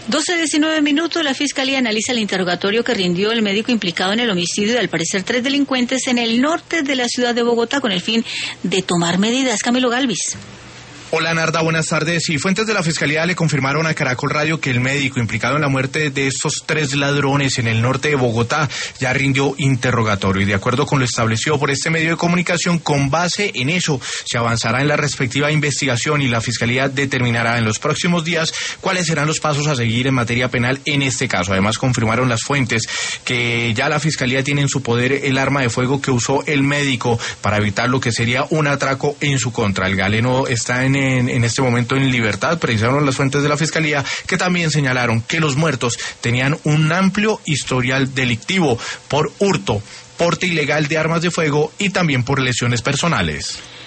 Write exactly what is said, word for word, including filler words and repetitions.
doce diecinueve minutos, la Fiscalía analiza el interrogatorio que rindió el médico implicado en el homicidio de, al parecer, tres delincuentes en el norte de la ciudad de Bogotá con el fin de tomar medidas. Camilo Galvis. Hola Narda, buenas tardes. Y fuentes de la Fiscalía le confirmaron a Caracol Radio que el médico implicado en la muerte de estos tres ladrones en el norte de Bogotá ya rindió interrogatorio. Y de acuerdo con lo establecido por este medio de comunicación, con base en eso se avanzará en la respectiva investigación y la Fiscalía determinará en los próximos días cuáles serán los pasos a seguir en materia penal en este caso. Además, confirmaron las fuentes que ya la Fiscalía tiene en su poder el arma de fuego que usó el médico para evitar lo que sería un atraco en su contra. El galeno está en En, en este momento en libertad, precisaron las fuentes de la Fiscalía, que también señalaron que los muertos tenían un amplio historial delictivo por hurto, porte ilegal de armas de fuego y también por lesiones personales.